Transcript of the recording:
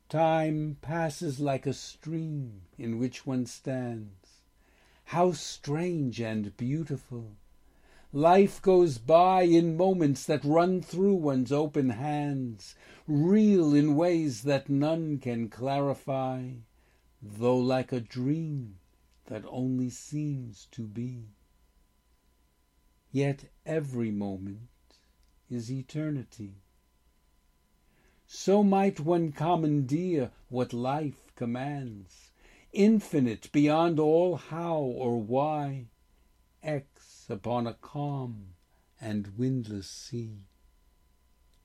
Time passes like a stream in which one stands. How strange and beautiful! Life goes by in moments that run through one's open hands, real in ways that none can clarify, though like a dream that only seems to be. Yet every moment is eternity. So might one commandeer what life commands, infinite beyond all how or why, X upon a calm and windless sea.